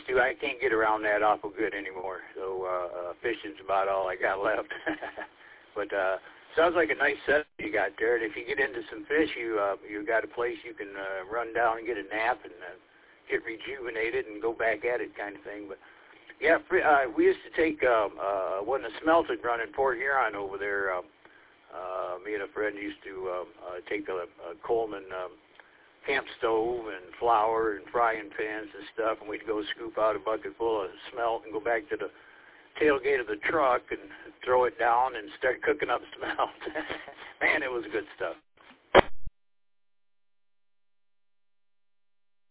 used to. I can't get around that awful good anymore. So fishing's about all I got left. But sounds like a nice setup you got there. And if you get into some fish, you got a place you can run down and get a nap and get rejuvenated and go back at it kind of thing. But yeah, we used to take when the smelt had run in Port Huron over there. Me and a friend used to take a Coleman camp stove and flour and frying pans and stuff, and we'd go scoop out a bucket full of smelt and go back to the tailgate of the truck and throw it down and start cooking up smelt. Man, it was good stuff.